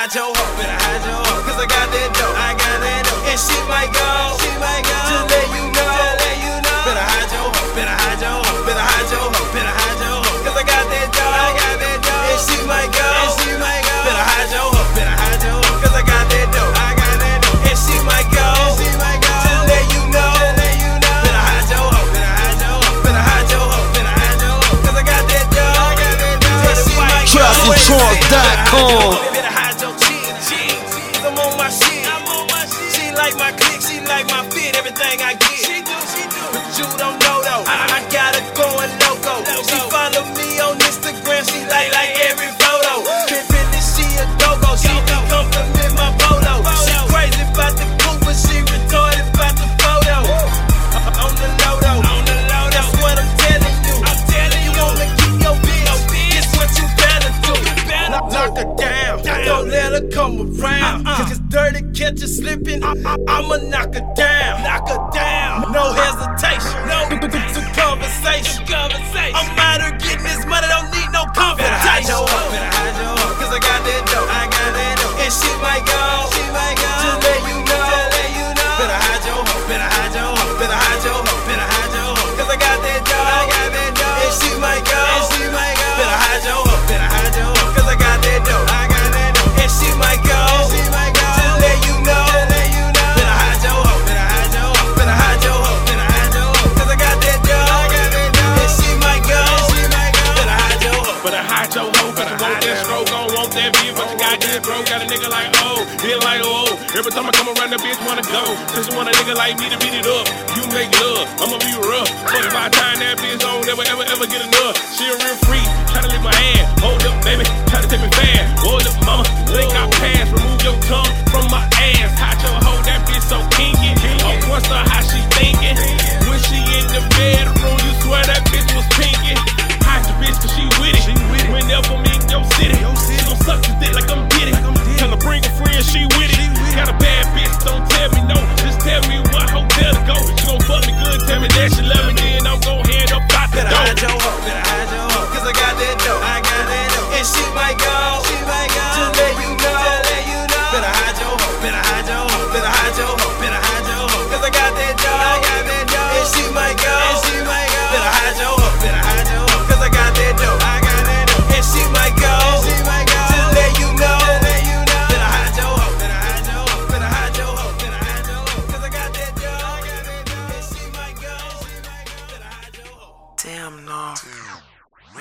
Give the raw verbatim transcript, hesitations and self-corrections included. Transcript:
hide your hoe, better hide your hoe. Cause I got that dough, I got that dough. And she might go, she might go. Just let you know, just let you know. Better hide your hoe, better hide your hoe, better hide your hoe, better hide your hoe. Cause I got that dough, I got that dough. And she might go, and she might go. Better hide your hoe, better hide your hoe. Cause I got that dough, I got that dough. And she might go, and she might go. Just let you know, just let you know. Better hide your hoe, better hide your hoe, better hide your hoe, better hide your hoe. Cause I got that dough, I got that dough. And she might go. Trust and Trance dot com. Better hide your cheek, cause I'm on my shit. I'm on my shit. She like my click, she like my fit, everything I get. She do, she do. But you don't know though, I, I got her going loco. She follow me on Instagram, she like like every photo. Pimpin' she a go-go, she be compliment my photo. She crazy about the coupe, but she retarded about the photo. On the low though, on the low, that's what I'm telling you. I'm telling you, you wanna keep your bitch, it's what you better do. Knock, knock her down, don't let her come around. Cause it's dirty, catch her slipping, I'ma knock her down. Knock her down, no hesitation, no some conversation. I'm out here getting this money, don't need no conversation. Better hide your hoe, better hide your hoe. Cause I got that dough, I got that dough. And she might go, she might go. Just let you know, just let you know. Better hide your hoe, better hide your hoe, better hide your hoe, better hide your hoe. Cause I got that dough, I got that dough. And she might go, and she might go. Better hide your hoe, better hide your hoe. Cause I got that dough, I got that dough. And she might go, and she might go. Just let you know, just let you know. Better hide your hoe, better hide your hoe, better hide your hoe, better hide your hoe. Cause I got that dough, I got that dough. And she might go, and she might go. Better hide your hoe, Better hide your hoe, cause you want that stroke, gon' want that bitch, but you got that bro, got a nigga like oh, feel like oh. Every time I come around, the bitch wanna go. Since you want a nigga like me to beat it up, you make love, I'ma be rough. Fuck if I tie that bitch on, never ever ever get enough. She a real freak, tryna lick my hand. Hold up, baby, tryna take me fast. Hold up, mama, link our pass. Remove your tongue from my ass. Hide your hoe, that bitch so kinky. Of course, her how she thinking. When she in the bedroom, you swear that bitch was pinky. Hide your bitch cause she with it. Whenever I'm in your city, she gon' suck your dick like I'm Diddy. Tell her bring a friend, she with it. Got a bad bitch, don't tell me no. Just tell me what hotel to go. She gon' fuck me good, tell me that she love me, then I'm gon' hand up out the door. better hide your hoe, better hide your hoe. Cause I got that dough, I got that dough. And she might go, she might go. Just let you know, just let you know. Better hide your hoe, better hide your hoe, better hide your hoe, better hide your hoe. Cause I got that dough, I got that dough. And she might go, and she might go. Better hide your hoe, better hide your hoe. Cause I got that dough, I got that dough. And she might go, and she might go. Just let you know, just let you know. Better hide your hoe, better hide your hoe, better hide your hoe, better hide your hoe. Cause I got that dough, I got that dough. And she might go, she might go. Better hide your hoe. Damn, no.